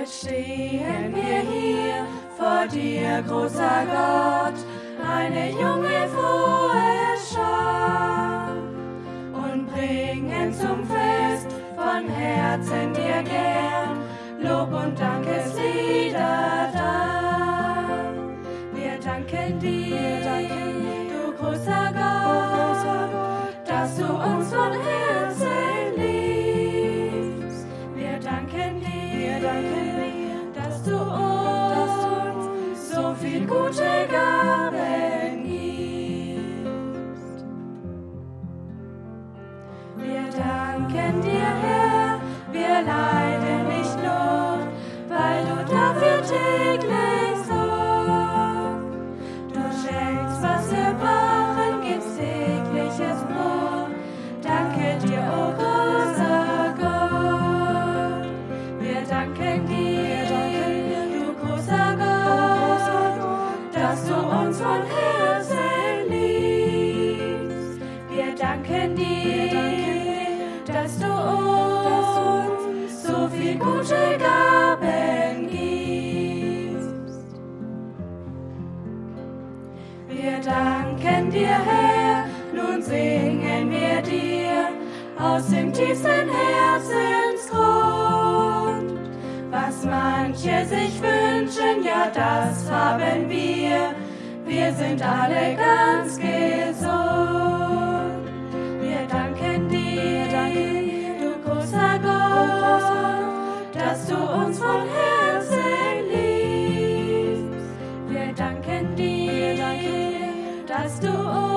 Jetzt stehen wir hier vor dir, großer Gott, eine junge, frohe Schar, und bringen zum Fest von Herzen dir gern Lob und Dankeslieder dar. Wir danken dir, du großer Gott, dass du uns von Herzen liebst. Wir danken dir, dass du uns so viel gute Gaben gibst. Wir danken dir, Herr, wir leiden nicht Not, weil du dafür täglich sorgst. Du schenkst, was wir brauchen, gibst tägliches Brot. Danke dir, o großer Gott. Wir danken dir, du großer Gott, dass du uns von Herzen liebst. Wir danken dir, dass du uns so viel gute Gaben gibst. Wir danken dir, Herr, nun singen wir dir aus dem tiefsten Herzensgrund. Was manche sich wünschen, ja, das haben wir. Wir sind alle ganz gesund. Wir danken dir, du großer Gott, dass du uns von Herzen liebst. Wir danken dir, dass du uns